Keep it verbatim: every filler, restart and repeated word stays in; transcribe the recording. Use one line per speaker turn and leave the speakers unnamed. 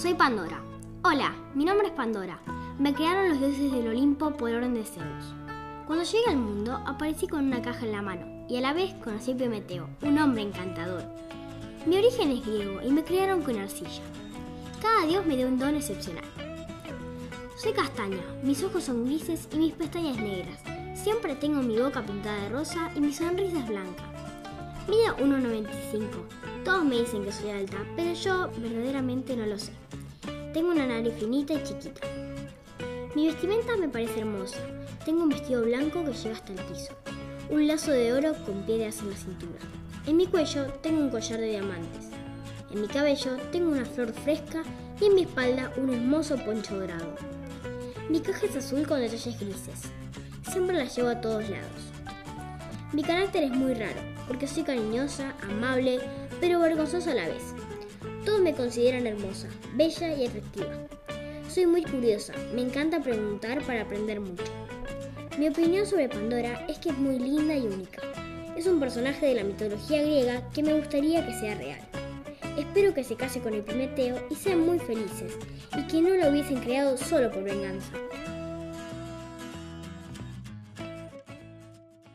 Soy Pandora. Hola, mi nombre es Pandora. Me crearon los dioses del Olimpo por orden de Zeus. Cuando llegué al mundo, aparecí con una caja en la mano y a la vez conocí a Epimeteo, un hombre encantador. Mi origen es griego y me criaron con arcilla. Cada dios me dio un don excepcional. Soy castaña, mis ojos son grises y mis pestañas negras. Siempre tengo mi boca pintada de rosa y mi sonrisa es blanca. Mido uno noventa y cinco. Todos me dicen que soy alta, pero yo verdaderamente no lo sé. Tengo una nariz finita y chiquita. Mi vestimenta me parece hermosa. Tengo un vestido blanco que llega hasta el piso. Un lazo de oro con piedras en la cintura. En mi cuello tengo un collar de diamantes. En mi cabello tengo una flor fresca y en mi espalda un hermoso poncho dorado. Mi caja es azul con detalles grises. Siempre la llevo a todos lados. Mi carácter es muy raro, porque soy cariñosa, amable, pero vergonzosa a la vez. Todos me consideran hermosa, bella y atractiva. Soy muy curiosa, me encanta preguntar para aprender mucho. Mi opinión sobre Pandora es que es muy linda y única. Es un personaje de la mitología griega que me gustaría que sea real. Espero que se case con Epimeteo y sean muy felices, y que no la hubiesen creado solo por venganza.